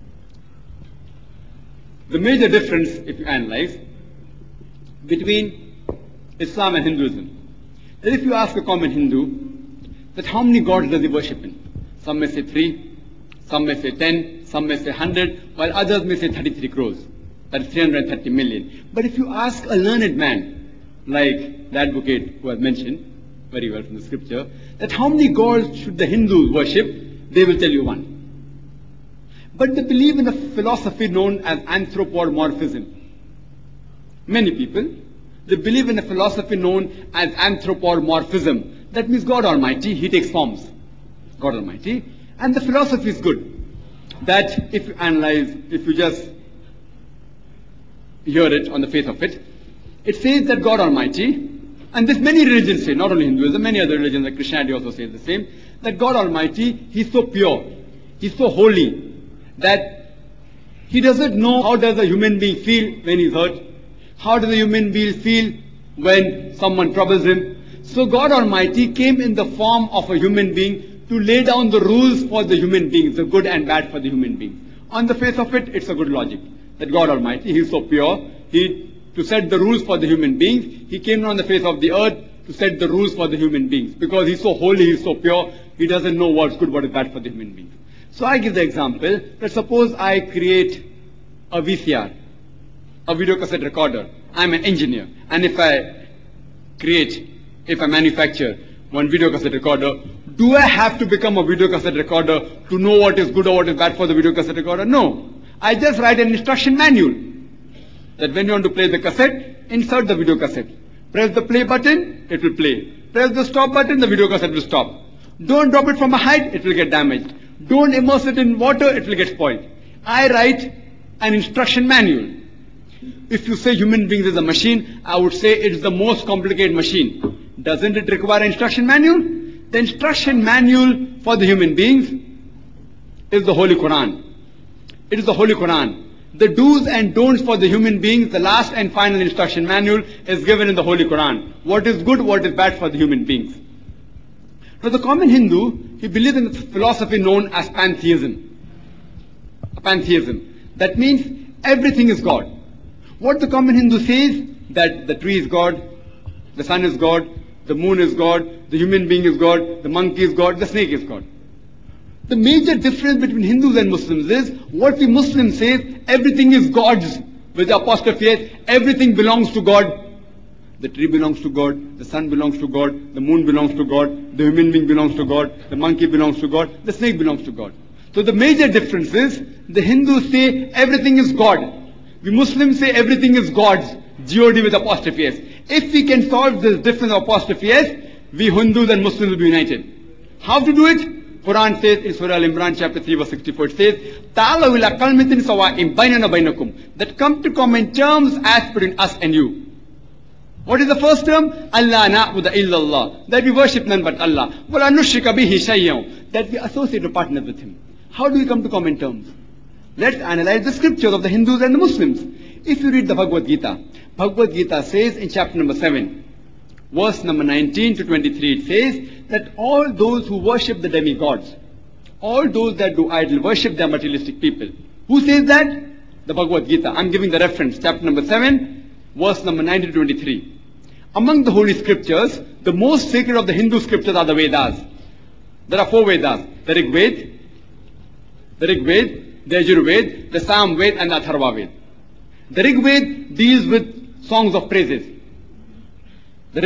The major difference, if you analyze, between Islam and Hinduism, that if you ask a common Hindu that how many gods does he worship in? Some may say 3, some may say 10, some may say 100, while others may say 33 crores. That is 330 million. But if you ask a learned man, like the advocate who has mentioned very well from the scripture, that how many gods should the Hindus worship, they will tell you 1. But they believe in a philosophy known as anthropomorphism. Many people, they believe in a philosophy known as anthropomorphism. That means God Almighty, He takes forms. God Almighty. And the philosophy is good. That if you analyze, if you just hear it on the face of it, it says that God Almighty, and this many religions say, not only Hinduism, many other religions like Christianity also says the same, that God Almighty, He's so pure, He's so holy, that He doesn't know how does a human being feel when he's hurt, how does a human being feel when someone troubles him. So God Almighty came in the form of a human being to lay down the rules for the human beings, the good and bad for the human beings. On the face of it, it's a good logic. That God Almighty, He is so pure, to set the rules for the human beings, He came on the face of the earth to set the rules for the human beings. Because He's so holy, He's so pure, He doesn't know what's good, what is bad for the human beings. So I give the example that suppose I create a VCR, a video cassette recorder. I'm an engineer. And if I manufacture one video cassette recorder, do I have to become a video cassette recorder to know what is good or what is bad for the video cassette recorder? No. I just write an instruction manual that when you want to play the cassette, insert the video cassette. Press the play button, it will play. Press the stop button, the video cassette will stop. Don't drop it from a height, it will get damaged. Don't immerse it in water, it will get spoiled. I write an instruction manual. If you say human beings is a machine, I would say it's the most complicated machine. Doesn't it require an instruction manual? The instruction manual for the human beings is the Holy Quran. It is the Holy Quran. The do's and don'ts for the human beings, the last and final instruction manual is given in the Holy Quran. What is good, what is bad for the human beings. Now the common Hindu, he believes in a philosophy known as pantheism. Pantheism. That means everything is God. What the common Hindu says, that the tree is God, the sun is God, the moon is God, the human being is God, the monkey is God, the snake is God. The major difference between Hindus and Muslims is, what we Muslims say, everything is God's, with the apostrophe S, everything belongs to God. The tree belongs to God, the sun belongs to God, the moon belongs to God, the human being belongs to God, the monkey belongs to God, the snake belongs to God. So the major difference is, the Hindus say everything is God. We Muslims say everything is God's, G-O-D with apostrophe S. If we can solve this difference of apostrophe S, we Hindus and Muslims will be united. How to do it? Quran says in Surah Al-Imran chapter 3 verse 64, it says, "Ta'alaw ila kalmatin sawa'in baynana baynakum," that come to common terms as between us and you. What is the first term? Allah na'budu illallah, that we worship none but Allah. Wa la nushrika bihi shay'an, that we associate a partner with Him. How do we come to common terms? Let's analyze the scriptures of the Hindus and the Muslims. If you read the Bhagavad Gita says in chapter number 7, verse number 19 to 23, it says that all those who worship the demigods, all those that do idol worship, they are materialistic people. Who says that? The Bhagavad Gita. I'm giving the reference, chapter number 7, verse number 19 to 23. Among the holy scriptures, the most sacred of the Hindu scriptures are the Vedas. There are 4 Vedas: the Rig Veda, the Yajurveda, the Samveda, and the Atharva Veda. The Rig Veda deals with songs of praises. The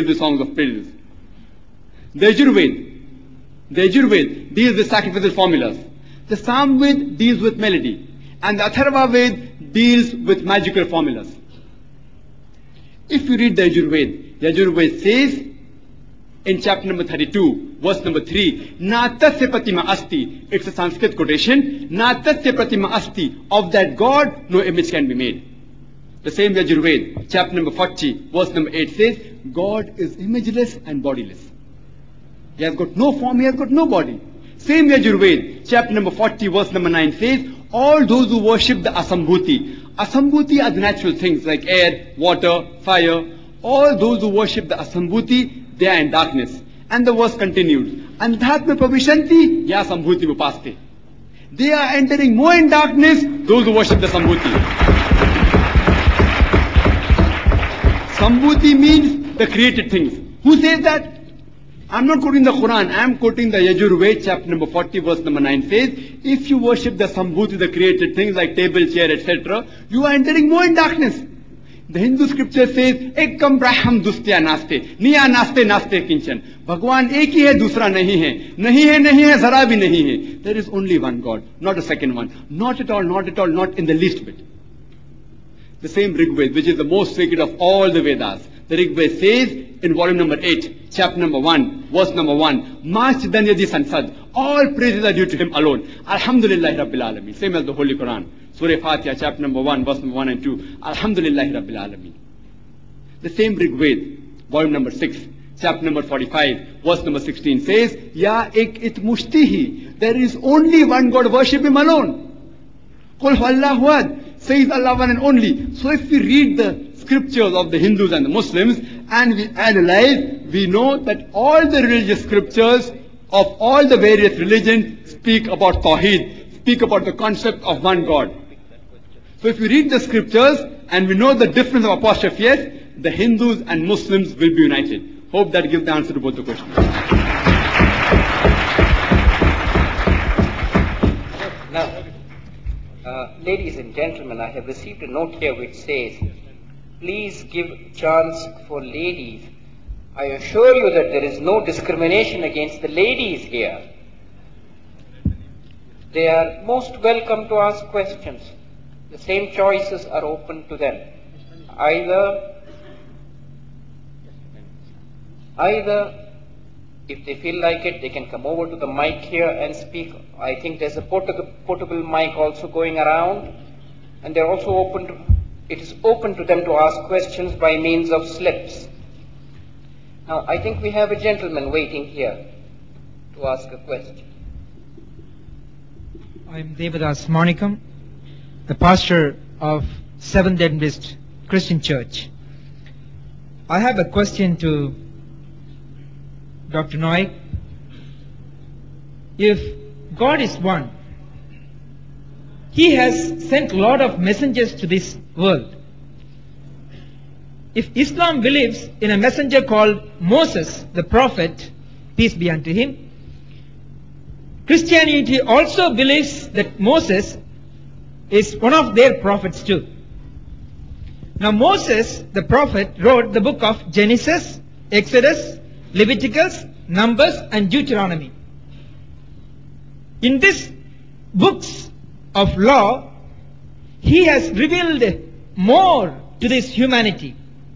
Yajurveda deals with sacrificial formulas. The Samveda deals with melody. And the Atharva Veda deals with magical formulas. If you read the Yajurveda says in chapter number 32, verse number 3, "Natasya pratima asti," it's a Sanskrit quotation, "Natasya pratima asti," of that God no image can be made. The same Yajurveda, chapter number 40, verse number 8 says, God is imageless and bodiless. He has got no form, He has got no body. Same Yajurveda, chapter number 40, verse number 9 says, all those who worship the Asambhuti. Asambhuti are the natural things like air, water, fire. All those who worship the Asambhuti, they are in darkness. And the verse continues, Andhatma pravishanti ya sambhuti upaste. They are entering more in darkness, those who worship the Sambhuti. Sambhuti means the created things. Who says that? I'm not quoting the Quran, I'm quoting the Yajurveda, chapter number 40, verse number 9 says, if you worship the Sambhuti, the created things like table, chair, etc., you are entering more in darkness. The Hindu scripture says, Ekam Braham Dustya Naste, Niya Naste Naste Kinchan. Bhagwan ek hi hai, dusra nahi hai. Nahi hai, zara bhi nahi hai. There is only one God, not a second one. Not at all, not in the least bit. The same Rig Veda, which is the most sacred of all the Vedas. The Rig Veda says in volume number 8, chapter number 1, verse number 1, Machidanyadi Sansad, all praises are due to Him alone. Alhamdulillahi Rabbil Alameen. Same as the Holy Quran. Surah Fatiha, chapter number 1, verse number 1 and 2, Alhamdulillahi Rabbil Alameen. The same Rig Veda, volume number 6, chapter number 45, verse number 16 says, Ya ek it mushtihi, there is only one God, worship Him alone. Qul huwallahu ahad, says Allah one and only. So if we read the scriptures of the Hindus and the Muslims and we analyze, we know that all the religious scriptures of all the various religions speak about Tawheed, speak about the concept of one God. So if we read the scriptures and we know the difference of apostrophes, the Hindus and Muslims will be united. Hope that gives the answer to both the questions. Now, ladies and gentlemen, I have received a note here which says, please give chance for ladies. I assure you that there is no discrimination against the ladies here. They are most welcome to ask questions. The same choices are open to them. Either If they feel like it, they can come over to the mic here and speak. I think there's a portable mic also going around, and they're also it is open to them to ask questions by means of slips. Now, I think we have a gentleman waiting here to ask a question. I'm Devadas Manikam, the pastor of Seventh Adventist Christian Church. I have a question to Dr. Naik. If God is one, He has sent a lot of messengers to this world. If Islam believes in a messenger called Moses, the prophet, peace be unto him, Christianity also believes that Moses is one of their prophets too. Now Moses, the prophet, wrote the book of Genesis, Exodus, Leviticus, Numbers and Deuteronomy. In these books of law, he has revealed more to this humanity.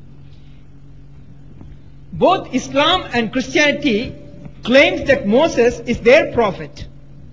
Both Islam and Christianity claims that Moses is their prophet.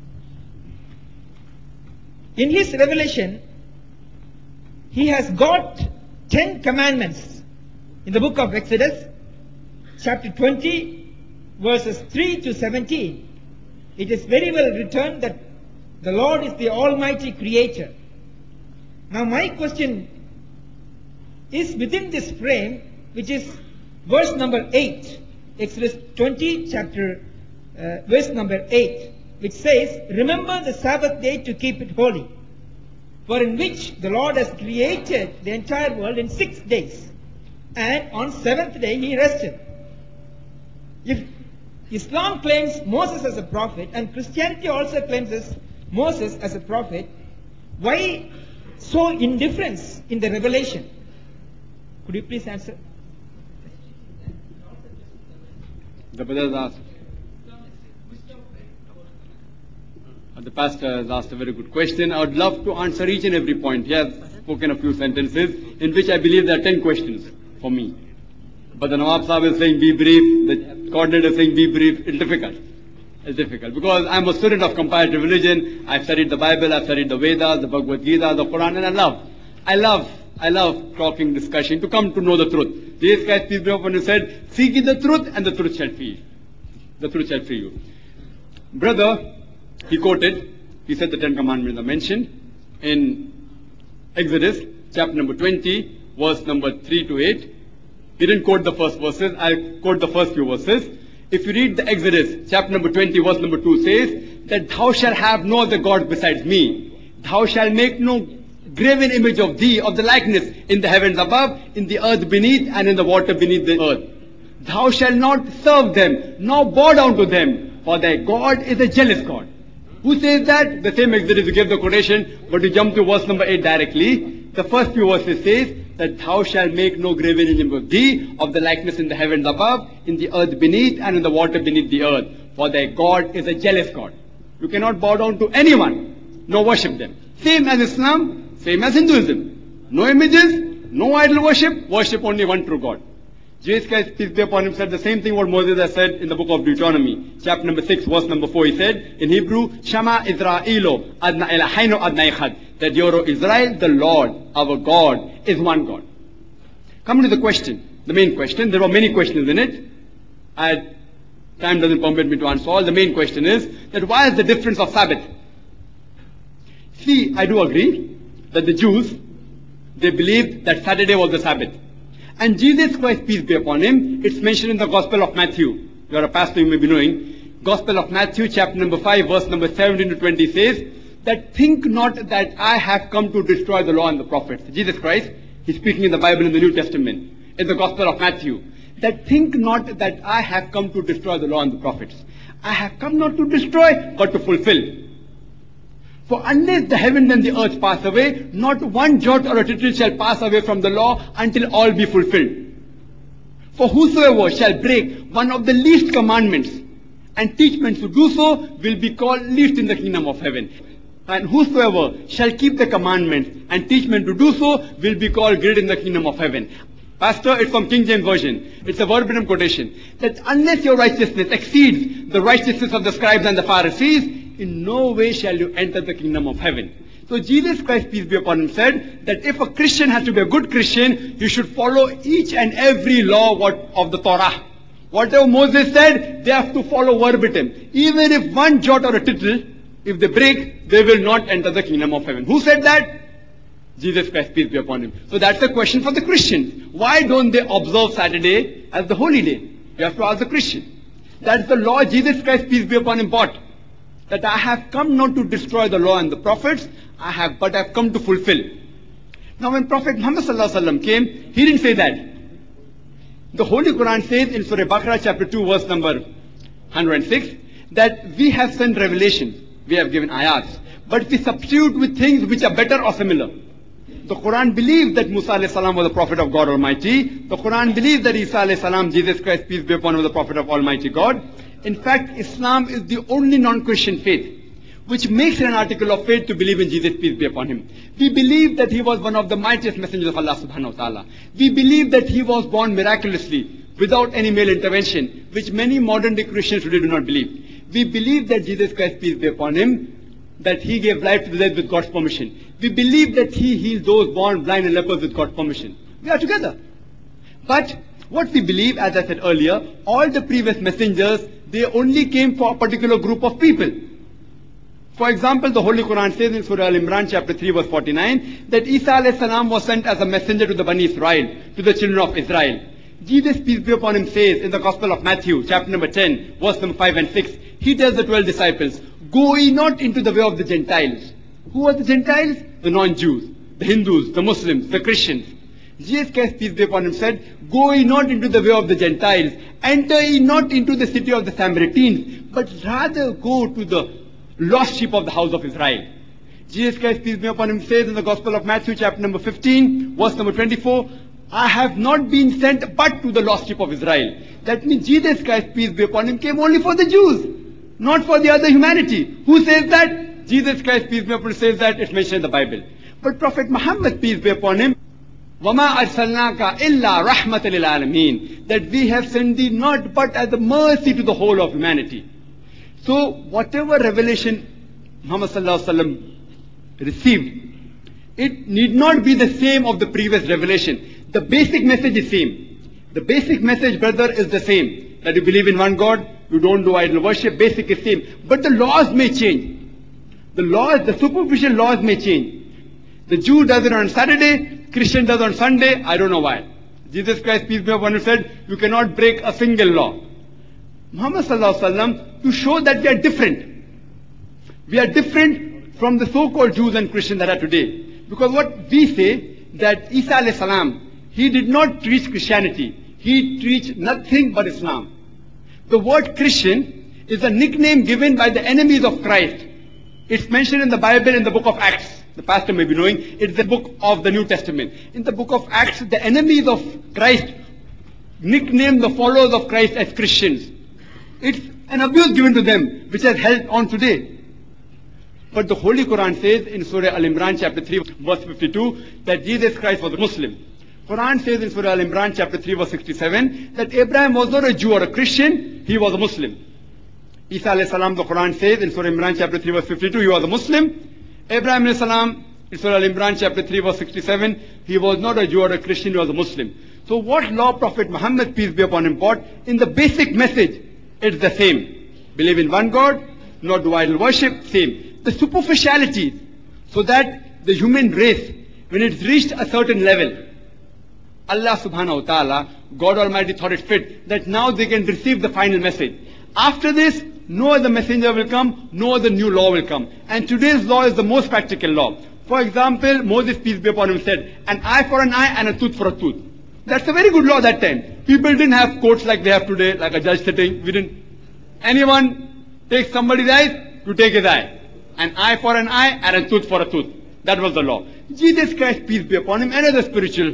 In his revelation, he has got 10 commandments in the book of Exodus, chapter 20, verses 3 to 17. It is very well written that the Lord is the Almighty Creator. Now my question is within this frame, which is verse number 8, Exodus 20, verse number 8, which says, "Remember the Sabbath day to keep it holy, for in which the Lord has created the entire world in 6 days, and on 7th day He rested." If Islam claims Moses as a prophet, and Christianity also claims Moses as a prophet, why so indifference in the revelation? Could you please answer? The brother has asked. The pastor has asked a very good question. I would love to answer each and every point. He has spoken a few sentences in which I believe there are 10 questions for me. But the Nawab Sahib is saying be brief, the coordinator is saying be brief. It's difficult. It's difficult because I'm a student of comparative religion. I've studied the Bible, I've studied the Vedas, the Bhagavad Gita, the Quran, and I love talking, discussion, to come to know the truth. Jesus Christ, peace be upon him, said, "Seek ye the truth, and the truth shall free you." The truth shall free you. Brother, he quoted, he said the 10 Commandments are mentioned in Exodus, chapter number 20, verse number 3 to 8. He didn't quote the first verses, I'll quote the first few verses. If you read the Exodus, chapter number 20, verse number 2 says, that thou shalt have no other God besides me. Thou shalt make no graven image of thee, of the likeness, in the heavens above, in the earth beneath, and in the water beneath the earth. Thou shalt not serve them, nor bow down to them, for thy God is a jealous God. Who says that? The same Exodus, you gave the quotation, but you jump to verse number 8 directly. The first few verses says that thou shalt make no graven image of thee, of the likeness in the heavens above, in the earth beneath, and in the water beneath the earth. For thy God is a jealous God. You cannot bow down to anyone, nor worship them. Same as Islam, same as Hinduism. No images, no idol worship, worship only one true God. Jesus Christ, peace be upon him, said the same thing what Moses has said in the book of Deuteronomy, chapter number 6, verse number 4. He said in Hebrew, "Shama Israelo adna elahaino adna echad," that Hear, O Israel, the Lord, our God, is one God. Coming to the question, the main question, there were many questions in it. Time doesn't permit me to answer all. The main question is that why is the difference of Sabbath? See, I do agree that the Jews, they believed that Saturday was the Sabbath. And Jesus Christ, peace be upon him, it's mentioned in the Gospel of Matthew. You're a pastor, you may be knowing. Gospel of Matthew, chapter number 5, verse number 17 to 20 says, that think not that I have come to destroy the law and the prophets. Jesus Christ, he's speaking in the Bible in the New Testament, in the Gospel of Matthew, that think not that I have come to destroy the law and the prophets. I have come not to destroy, but to fulfill. For unless the heaven and the earth pass away, not one jot or a tittle shall pass away from the law until all be fulfilled. For whosoever shall break one of the least commandments and teach men to do so will be called least in the kingdom of heaven. And whosoever shall keep the commandments and teach men to do so will be called great in the kingdom of heaven. Pastor, it's from King James Version. It's a verbatim quotation. That unless your righteousness exceeds the righteousness of the scribes and the Pharisees, in no way shall you enter the kingdom of heaven. So Jesus Christ, peace be upon him, said that if a Christian has to be a good Christian, he should follow each and every law of the Torah. Whatever Moses said, they have to follow verbatim. Even if one jot or a tittle, if they break, they will not enter the kingdom of heaven. Who said that? Jesus Christ, peace be upon him. So that's the question for the Christians. Why don't they observe Saturday as the holy day? You have to ask the Christian. That's the law Jesus Christ, peace be upon him, brought. That I have come not to destroy the law and the prophets, but I have come to fulfill. Now when Prophet Muhammad sallallahu alaihi wasallam came, he didn't say that. The Holy Quran says in Surah Baqarah chapter 2 verse number 106 that we have sent revelation, we have given ayats, but we substitute with things which are better or similar. The Quran believes that Musa alayhi salam was a prophet of God Almighty. The Quran believes that Isa alayhi salam, Jesus Christ, peace be upon him, was a prophet of Almighty God. In fact, Islam is the only non-Christian faith which makes it an article of faith to believe in Jesus, peace be upon him. We believe that he was one of the mightiest messengers of Allah subhanahu wa ta'ala. We believe that he was born miraculously, without any male intervention, which many modern day Christians today do not believe. We believe that Jesus Christ, peace be upon him, that he gave life to the dead with God's permission. We believe that he healed those born blind and lepers with God's permission. We are together. But what we believe, as I said earlier, all the previous messengers, they only came for a particular group of people. For example, the Holy Quran says in Surah Al-Imran chapter 3 verse 49 that Isa alayhi salam was sent as a messenger to the Bani Israel, to the children of Israel. Jesus, peace be upon him, says in the Gospel of Matthew chapter number 10 verse number 5 and 6, he tells the 12 disciples, go ye not into the way of the Gentiles. Who are the Gentiles? The non-Jews, the Hindus, the Muslims, the Christians. Jesus Christ, peace be upon him, said, go ye not into the way of the Gentiles, enter ye not into the city of the Samaritans, but rather go to the lost sheep of the house of Israel. Jesus Christ, peace be upon him, says in the Gospel of Matthew chapter number 15, verse number 24, I have not been sent but to the lost sheep of Israel. That means Jesus Christ, peace be upon him, came only for the Jews, not for the other humanity. Who says that? Jesus Christ, peace be upon him, says that. It's mentioned in the Bible. But Prophet Muhammad, peace be upon him, وَمَا أَرْسَلْنَاكَ إِلَّا رَحْمَةً لِلْعَالَمِينَ, that we have sent thee not but as a mercy to the whole of humanity. So whatever revelation Muhammad sallallahu alaihi wasallam received, it need not be the same of the previous revelation. The basic message is same. The basic message, brother, is the same. That you believe in one God, you don't do idol worship, basic is same. But the laws may change. The laws, the superficial laws may change. The Jew does it on Saturday, Christian does on Sunday, I don't know why. Jesus Christ, peace be upon him, said, you cannot break a single law. Muhammad sallallahu alaihi wasallam, to show that we are different. We are different from the so-called Jews and Christians that are today. Because what we say, that Isa alayhi salam, he did not preach Christianity. He preached nothing but Islam. The word Christian is a nickname given by the enemies of Christ. It's mentioned in the Bible in the book of Acts. The pastor may be knowing. It's the book of the New Testament. In the book of Acts, the enemies of Christ nickname the followers of Christ as Christians. It's an abuse given to them, which has held on today. But the Holy Quran says in Surah Al-Imran chapter 3 verse 52 that Jesus Christ was a Muslim. Quran says in Surah Al-Imran chapter 3 verse 67 that Abraham was not a Jew or a Christian, he was a Muslim. Isa alayhi salam, the Quran says in Surah Al-Imran chapter 3 verse 52, he was a Muslim. Abraham alayhi salam, in Surah Al-Imran chapter 3 verse 67, he was not a Jew or a Christian, he was a Muslim. So what law Prophet Muhammad, peace be upon him, brought in the basic message, it's the same. Believe in one God, not do idol worship, same. The superficiality, so that the human race, when it's reached a certain level, Allah subhanahu wa ta'ala, God Almighty thought it fit that now they can receive the final message. After this, no other messenger will come, no other new law will come. And today's law is the most practical law. For example, Moses, peace be upon him, said, an eye for an eye and a tooth for a tooth. That's a very good law that time. People didn't have courts like they have today, like a judge sitting. We didn't. Anyone takes somebody's eyes, you take his eye. An eye for an eye and a tooth for a tooth. That was the law. Jesus Christ, peace be upon him, another spiritual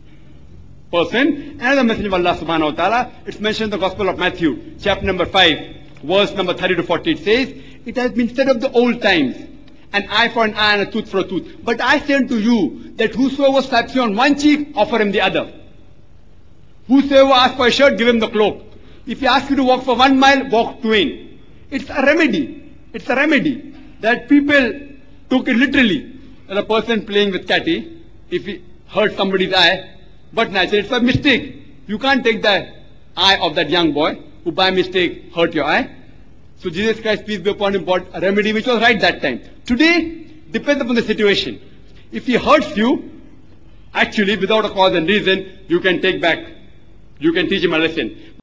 person, another messenger of Allah subhanahu wa ta'ala. It's mentioned in the Gospel of Matthew, chapter number 5, verse number 30 to 40. It says, it has been said of the old times, an eye for an eye and a tooth for a tooth. But I say unto you, that whosoever slaps you on one cheek, offer him the other. Whosoever asks for a shirt, give him the cloak. If he asks you to walk for 1 mile, walk 2 in. It's a remedy. It's a remedy that people took it literally. As a person playing with catty, if he hurt somebody's eye, but naturally it's a mistake. You can't take the eye of that young boy who by mistake hurt your eye. So Jesus Christ, peace be upon him, brought a remedy which was right that time. Today, depends upon the situation. If he hurts you, actually without a cause and reason, you can take back. You can teach him a lesson.